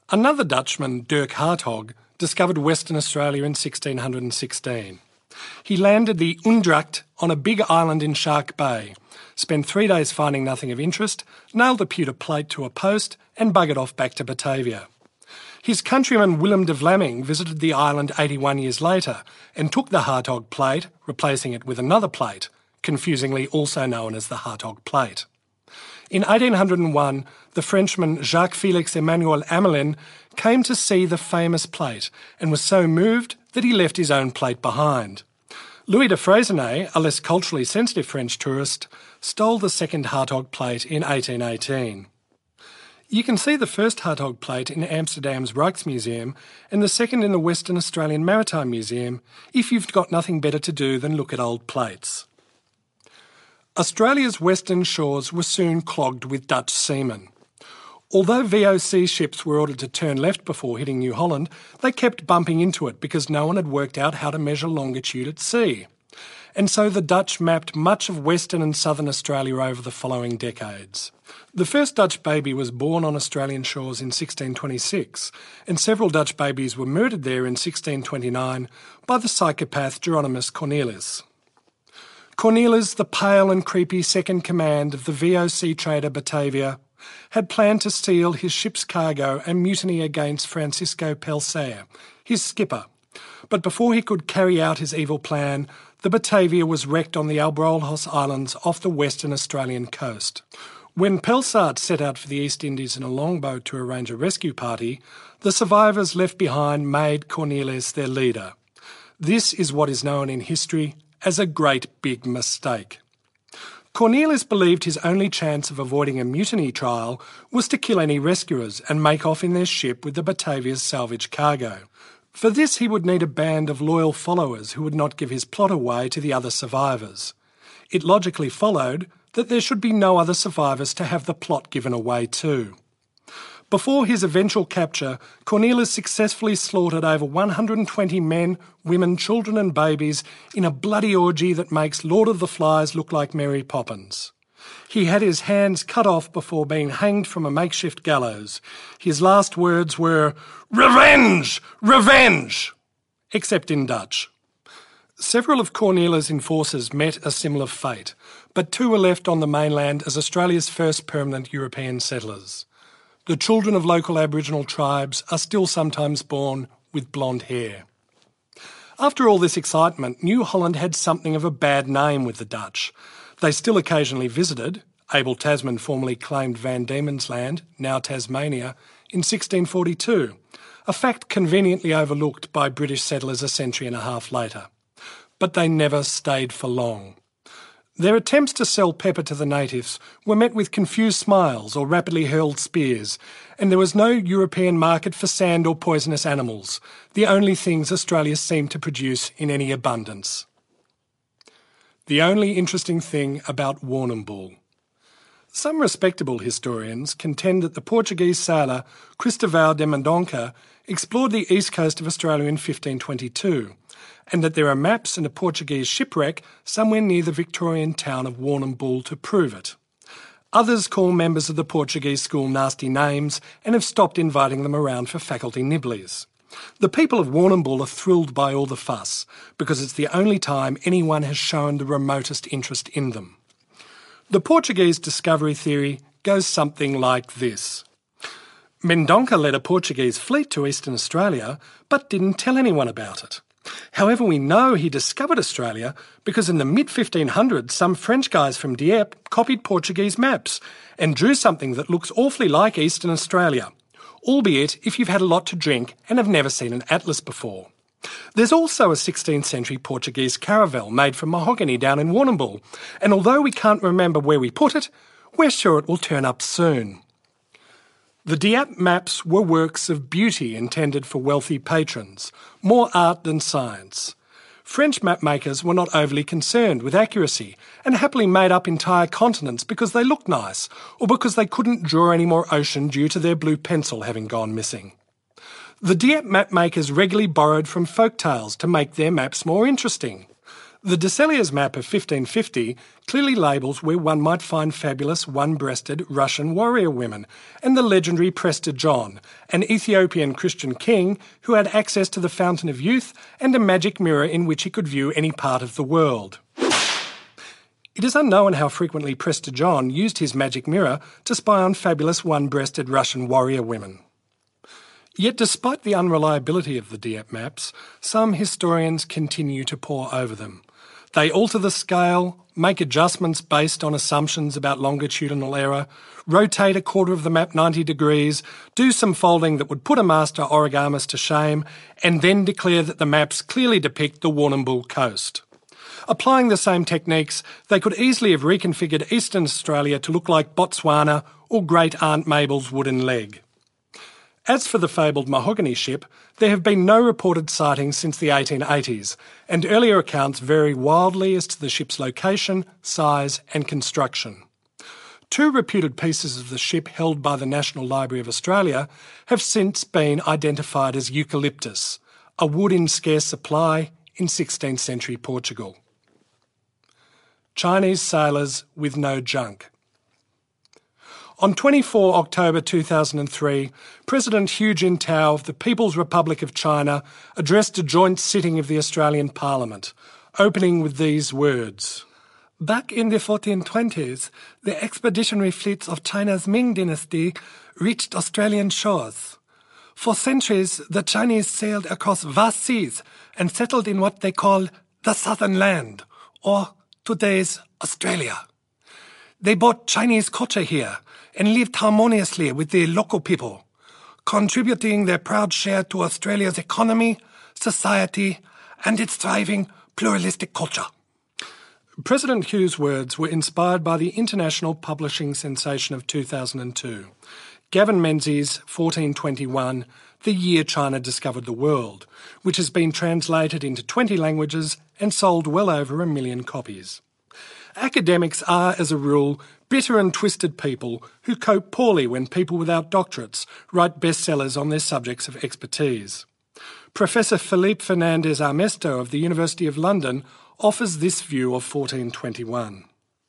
Another Dutchman, Dirk Hartog, discovered Western Australia in sixteen sixteen. He landed the Undrak on a big island in Shark Bay, spent three days finding nothing of interest, nailed a pewter plate to a post and buggered off back to Batavia. His countryman Willem de Vlaming visited the island eighty-one years later and took the Hartog plate, replacing it with another plate, confusingly also known as the Hartog plate. In eighteen oh one, the Frenchman Jacques-Félix Emmanuel Amelin came to see the famous plate and was so moved that he left his own plate behind. Louis de Freycinet, a less culturally sensitive French tourist, stole the second Hartog plate in eighteen eighteen. You can see the first Hartog plate in Amsterdam's Rijksmuseum and the second in the Western Australian Maritime Museum if you've got nothing better to do than look at old plates. Australia's western shores were soon clogged with Dutch seamen. Although V O C ships were ordered to turn left before hitting New Holland, they kept bumping into it because no one had worked out how to measure longitude at sea. And so the Dutch mapped much of Western and Southern Australia over the following decades. The first Dutch baby was born on Australian shores in sixteen twenty-six, and several Dutch babies were murdered there in sixteen twenty-nine by the psychopath Geronimus Cornelis. Cornelis, the pale and creepy second command of the V O C trader Batavia, had planned to steal his ship's cargo and mutiny against Francisco Pelsaer, his skipper. But before he could carry out his evil plan, the Batavia was wrecked on the Albrolhos Islands off the western Australian coast. When Pelsart set out for the East Indies in a longboat to arrange a rescue party, the survivors left behind made Cornelis their leader. This is what is known in history as a great big mistake. Cornelis believed his only chance of avoiding a mutiny trial was to kill any rescuers and make off in their ship with the Batavia's salvage cargo. For this he would need a band of loyal followers who would not give his plot away to the other survivors. It logically followed that there should be no other survivors to have the plot given away to. Before his eventual capture, Cornelis successfully slaughtered over one hundred twenty men, women, children and babies in a bloody orgy that makes Lord of the Flies look like Mary Poppins. He had his hands cut off before being hanged from a makeshift gallows. His last words were, "Revenge! Revenge!" except in Dutch. Several of Cornelis' enforcers met a similar fate, but two were left on the mainland as Australia's first permanent European settlers. The children of local Aboriginal tribes are still sometimes born with blonde hair. After all this excitement, New Holland had something of a bad name with the Dutch. They still occasionally visited. Abel Tasman formerly claimed Van Diemen's Land, now Tasmania, in sixteen forty-two, a fact conveniently overlooked by British settlers a century and a half later. But they never stayed for long. Their attempts to sell pepper to the natives were met with confused smiles or rapidly hurled spears, and there was no European market for sand or poisonous animals, the only things Australia seemed to produce in any abundance. The only interesting thing about Warrnambool. Some respectable historians contend that the Portuguese sailor Cristóvão de Mendonça explored the east coast of Australia in fifteen twenty-two, and that there are maps and a Portuguese shipwreck somewhere near the Victorian town of Warrnambool to prove it. Others call members of the Portuguese school nasty names and have stopped inviting them around for faculty nibblies. The people of Warrnambool are thrilled by all the fuss, because it's the only time anyone has shown the remotest interest in them. The Portuguese discovery theory goes something like this. Mendonça led a Portuguese fleet to Eastern Australia, but didn't tell anyone about it. However, we know he discovered Australia because in the mid fifteen hundreds some French guys from Dieppe copied Portuguese maps and drew something that looks awfully like Eastern Australia, albeit if you've had a lot to drink and have never seen an atlas before. There's also a sixteenth century Portuguese caravel made from mahogany down in Warrnambool, and although we can't remember where we put it, we're sure it will turn up soon. The Dieppe maps were works of beauty intended for wealthy patrons, more art than science. French mapmakers were not overly concerned with accuracy and happily made up entire continents because they looked nice or because they couldn't draw any more ocean due to their blue pencil having gone missing. The Dieppe mapmakers regularly borrowed from folk tales to make their maps more interesting. The de Celliers map of fifteen fifty clearly labels where one might find fabulous one-breasted Russian warrior women and the legendary Prester John, an Ethiopian Christian king who had access to the Fountain of Youth and a magic mirror in which he could view any part of the world. It is unknown how frequently Prester John used his magic mirror to spy on fabulous one-breasted Russian warrior women. Yet despite the unreliability of the Dieppe maps, some historians continue to pore over them. They alter the scale, make adjustments based on assumptions about longitudinal error, rotate a quarter of the map ninety degrees, do some folding that would put a master origamist to shame, and then declare that the maps clearly depict the Warrnambool coast. Applying the same techniques, they could easily have reconfigured Eastern Australia to look like Botswana or Great Aunt Mabel's wooden leg. As for the fabled mahogany ship, there have been no reported sightings since the eighteen eighties, and earlier accounts vary wildly as to the ship's location, size and construction. Two reputed pieces of the ship held by the National Library of Australia have since been identified as eucalyptus, a wood in scarce supply in sixteenth century Portugal. Chinese sailors with no junk. On the twenty-fourth of October two thousand three, President Hu Jintao of the People's Republic of China addressed a joint sitting of the Australian Parliament, opening with these words. Back in the fourteen twenties, the expeditionary fleets of China's Ming dynasty reached Australian shores. For centuries, the Chinese sailed across vast seas and settled in what they call the Southern Land, or today's Australia. They brought Chinese culture here and lived harmoniously with the local people, contributing their proud share to Australia's economy, society, and its thriving pluralistic culture. President Hu's words were inspired by the international publishing sensation of two thousand two, Gavin Menzies' fourteen twenty-one, The Year China Discovered the World, which has been translated into twenty languages and sold well over a million copies. Academics are, as a rule, bitter and twisted people who cope poorly when people without doctorates write bestsellers on their subjects of expertise. Professor Felipe Fernandez Armesto of the University of London offers this view of fourteen twenty-one.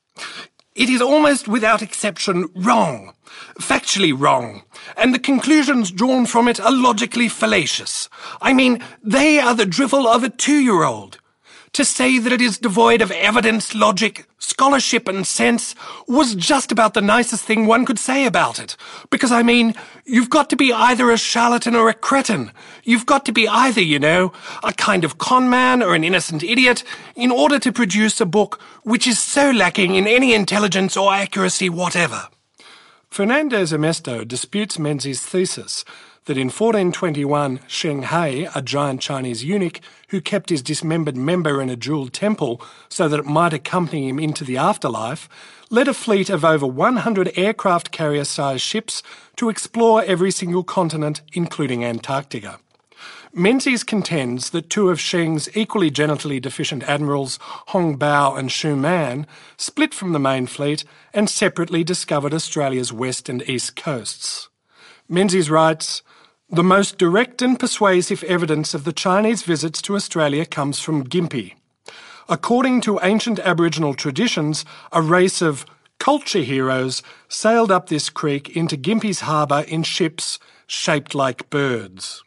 It is almost without exception wrong, factually wrong, and the conclusions drawn from it are logically fallacious. I mean, they are the drivel of a two-year-old. To say that it is devoid of evidence, logic, scholarship and sense was just about the nicest thing one could say about it. Because, I mean, you've got to be either a charlatan or a cretin. You've got to be either, you know, a kind of con man or an innocent idiot in order to produce a book which is so lacking in any intelligence or accuracy whatever. Fernandez Armesto disputes Menzies' thesis that in fourteen twenty-one, Sheng Hai, a giant Chinese eunuch who kept his dismembered member in a jewelled temple so that it might accompany him into the afterlife, led a fleet of over one hundred aircraft carrier-sized ships to explore every single continent, including Antarctica. Menzies contends that two of Sheng's equally genitally deficient admirals, Hong Bao and Xu Man, split from the main fleet and separately discovered Australia's west and east coasts. Menzies writes, "The most direct and persuasive evidence of the Chinese visits to Australia comes from Gympie. According to ancient Aboriginal traditions, a race of culture heroes sailed up this creek into Gympie's harbour in ships shaped like birds."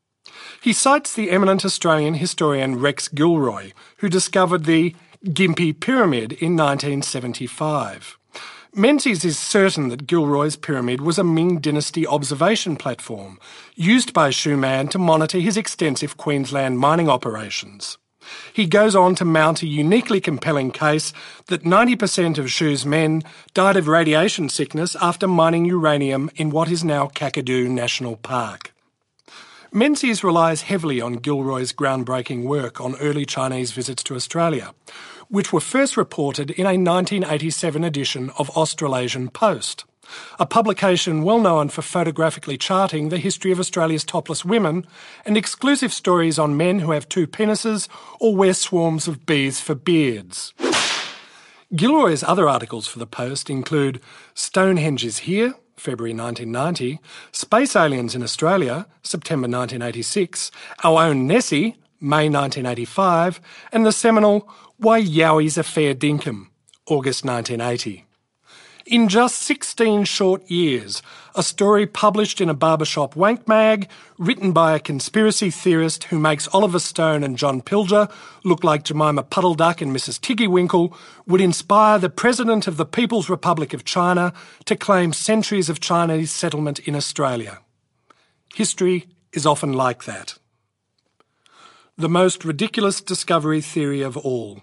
He cites the eminent Australian historian Rex Gilroy, who discovered the Gympie Pyramid in nineteen seventy-five. Menzies is certain that Gilroy's pyramid was a Ming Dynasty observation platform, used by Xu Man to monitor his extensive Queensland mining operations. He goes on to mount a uniquely compelling case that ninety percent of Xu's men died of radiation sickness after mining uranium in what is now Kakadu National Park. Menzies relies heavily on Gilroy's groundbreaking work on early Chinese visits to Australia, which were first reported in a nineteen eighty-seven edition of Australasian Post, a publication well known for photographically charting the history of Australia's topless women and exclusive stories on men who have two penises or wear swarms of bees for beards. Gilroy's other articles for the Post include Stonehenge is Here, February nineteen ninety, Space Aliens in Australia, September nineteen eighty-six, Our Own Nessie, May nineteen eighty-five, and the seminal Why Yowies Are Fair Dinkum, August nineteen eighty. In just sixteen short years, a story published in a barbershop wank mag, written by a conspiracy theorist who makes Oliver Stone and John Pilger look like Jemima Puddle Duck and Missus Tiggy Winkle, would inspire the President of the People's Republic of China to claim centuries of Chinese settlement in Australia. History is often like that. The most ridiculous discovery theory of all.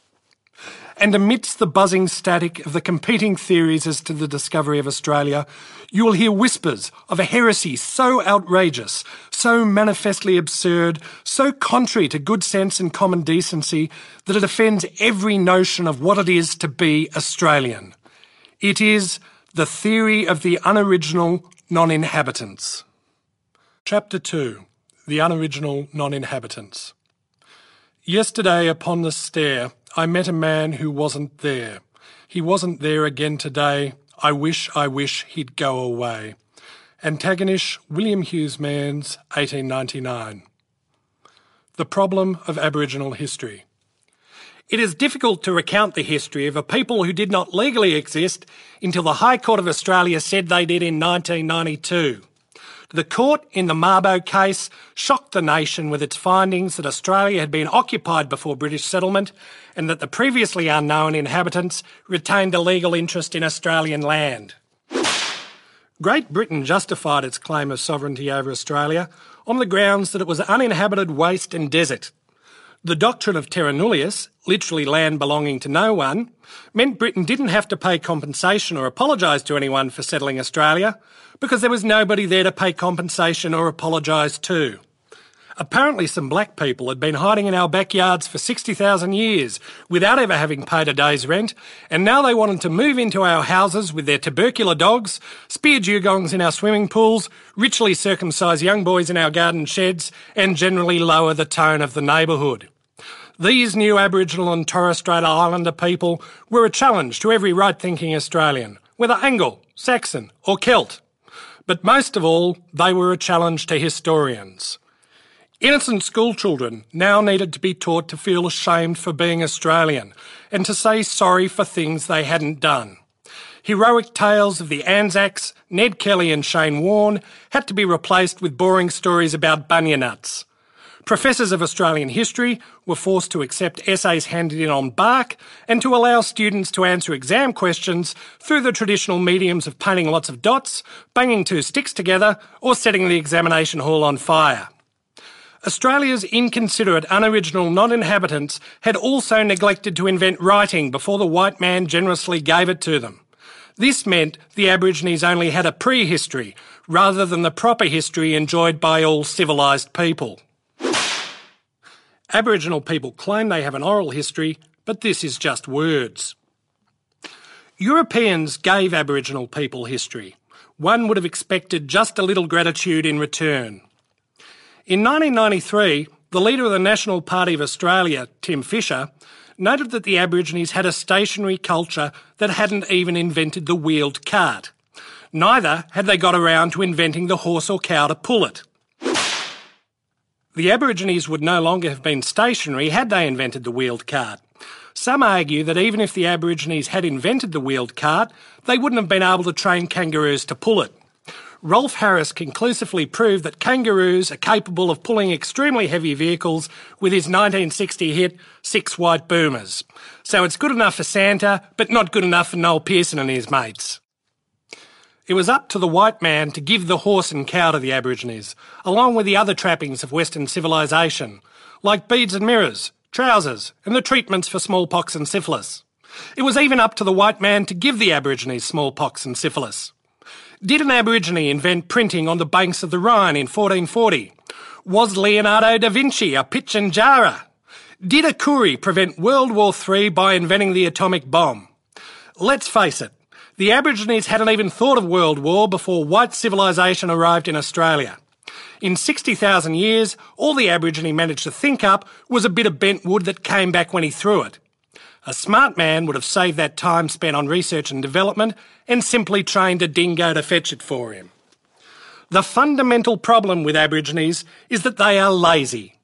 And amidst the buzzing static of the competing theories as to the discovery of Australia, you will hear whispers of a heresy so outrageous, so manifestly absurd, so contrary to good sense and common decency, that it offends every notion of what it is to be Australian. It is the theory of the unoriginal non-inhabitants. Chapter two. The Unoriginal Non-Inhabitants. Yesterday upon the stair, I met a man who wasn't there. He wasn't there again today. I wish, I wish he'd go away. Antagonish, William Hughes Manns, eighteen ninety-nine. The problem of Aboriginal history. It is difficult to recount the history of a people who did not legally exist until the High Court of Australia said they did in nineteen ninety-two. The court in the Mabo case shocked the nation with its findings that Australia had been occupied before British settlement and that the previously unknown inhabitants retained a legal interest in Australian land. Great Britain justified its claim of sovereignty over Australia on the grounds that it was uninhabited waste and desert. The doctrine of terra nullius, literally land belonging to no one, meant Britain didn't have to pay compensation or apologise to anyone for settling Australia, because there was nobody there to pay compensation or apologise to. Apparently some black people had been hiding in our backyards for sixty thousand years without ever having paid a day's rent, and now they wanted to move into our houses with their tubercular dogs, spear dugongs in our swimming pools, ritually circumcise young boys in our garden sheds, and generally lower the tone of the neighbourhood. These new Aboriginal and Torres Strait Islander people were a challenge to every right-thinking Australian, whether Angle, Saxon or Celt. But most of all, they were a challenge to historians. Innocent schoolchildren now needed to be taught to feel ashamed for being Australian and to say sorry for things they hadn't done. Heroic tales of the Anzacs, Ned Kelly and Shane Warne had to be replaced with boring stories about bunya nuts. Professors of Australian history were forced to accept essays handed in on bark and to allow students to answer exam questions through the traditional mediums of painting lots of dots, banging two sticks together, or setting the examination hall on fire. Australia's inconsiderate unoriginal non-inhabitants had also neglected to invent writing before the white man generously gave it to them. This meant the Aborigines only had a prehistory, rather than the proper history enjoyed by all civilised people. Aboriginal people claim they have an oral history, but this is just words. Europeans gave Aboriginal people history. One would have expected just a little gratitude in return. In nineteen ninety-three, the leader of the National Party of Australia, Tim Fischer, noted that the Aborigines had a stationary culture that hadn't even invented the wheeled cart. Neither had they got around to inventing the horse or cow to pull it. The Aborigines would no longer have been stationary had they invented the wheeled cart. Some argue that even if the Aborigines had invented the wheeled cart, they wouldn't have been able to train kangaroos to pull it. Rolf Harris conclusively proved that kangaroos are capable of pulling extremely heavy vehicles with his nineteen sixty hit Six White Boomers. So it's good enough for Santa, but not good enough for Noel Pearson and his mates. It was up to the white man to give the horse and cow to the Aborigines, along with the other trappings of Western civilisation, like beads and mirrors, trousers, and the treatments for smallpox and syphilis. It was even up to the white man to give the Aborigines smallpox and syphilis. Did an Aborigine invent printing on the banks of the Rhine in fourteen forty? Was Leonardo da Vinci a Pitchanjara? Did a Koori prevent World War Three by inventing the atomic bomb? Let's face it, the Aborigines hadn't even thought of World War before white civilisation arrived in Australia. In sixty thousand years, all the Aborigine managed to think up was a bit of bent wood that came back when he threw it. A smart man would have saved that time spent on research and development and simply trained a dingo to fetch it for him. The fundamental problem with Aborigines is that they are lazy.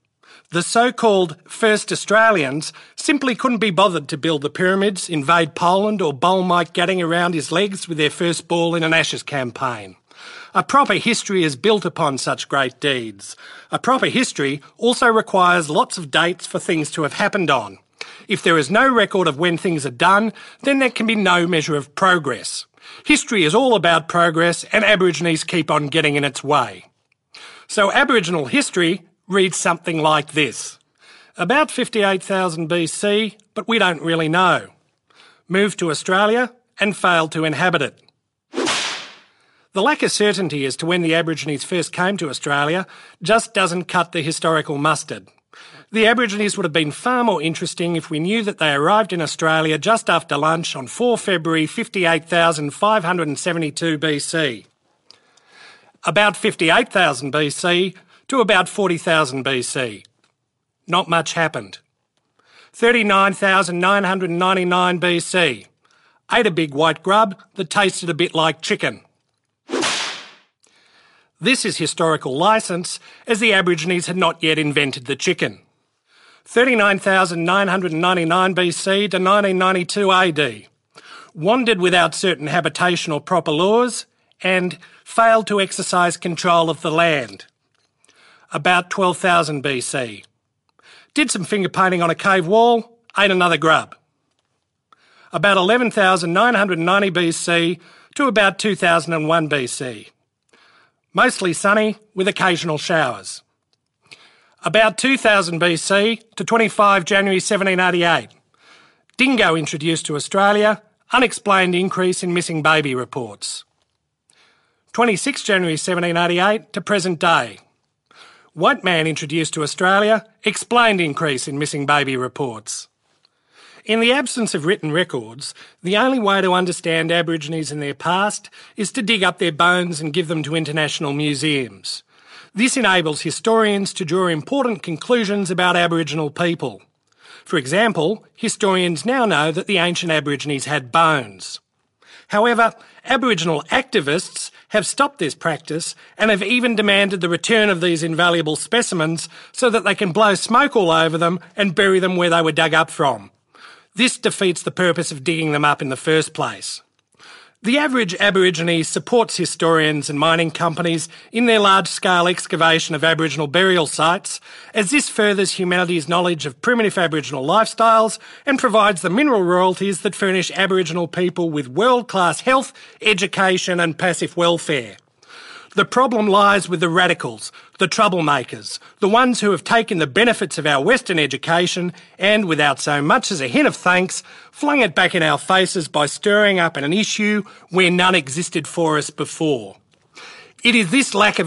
The so-called First Australians simply couldn't be bothered to build the pyramids, invade Poland, or bowl Mike Gatting around his legs with their first ball in an Ashes campaign. A proper history is built upon such great deeds. A proper history also requires lots of dates for things to have happened on. If there is no record of when things are done, then there can be no measure of progress. History is all about progress, and Aborigines keep on getting in its way. So Aboriginal history reads something like this. About fifty-eight thousand B C, but we don't really know. Moved to Australia and failed to inhabit it. The lack of certainty as to when the Aborigines first came to Australia just doesn't cut the historical mustard. The Aborigines would have been far more interesting if we knew that they arrived in Australia just after lunch on the fourth of February fifty-eight thousand five hundred seventy-two B C. About fifty-eight thousand B C to about forty thousand B C. Not much happened. thirty-nine thousand nine hundred ninety-nine B C. Ate a big white grub that tasted a bit like chicken. This is historical licence, as the Aborigines had not yet invented the chicken. thirty-nine thousand nine hundred ninety-nine B C to nineteen ninety-two A D. Wandered without certain habitation or proper laws, and failed to exercise control of the land. About twelve thousand B C. Did some finger painting on a cave wall, ate another grub. About eleven thousand nine hundred ninety B C to about two thousand one B C. Mostly sunny, with occasional showers. About two thousand B C to the twenty-fifth of January seventeen eighty-eight. Dingo introduced to Australia, unexplained increase in missing baby reports. the twenty-sixth of January seventeen eighty-eight to present day. White man introduced to Australia, explained increase in missing baby reports. In the absence of written records, the only way to understand Aborigines and their past is to dig up their bones and give them to international museums. This enables historians to draw important conclusions about Aboriginal people. For example, historians now know that the ancient Aborigines had bones. However, Aboriginal activists have stopped this practice and have even demanded the return of these invaluable specimens so that they can blow smoke all over them and bury them where they were dug up from. This defeats the purpose of digging them up in the first place. The average Aborigine supports historians and mining companies in their large-scale excavation of Aboriginal burial sites, as this furthers humanity's knowledge of primitive Aboriginal lifestyles and provides the mineral royalties that furnish Aboriginal people with world-class health, education and passive welfare. The problem lies with the radicals, the troublemakers, the ones who have taken the benefits of our Western education and, without so much as a hint of thanks, flung it back in our faces by stirring up an issue where none existed for us before. It is this lack of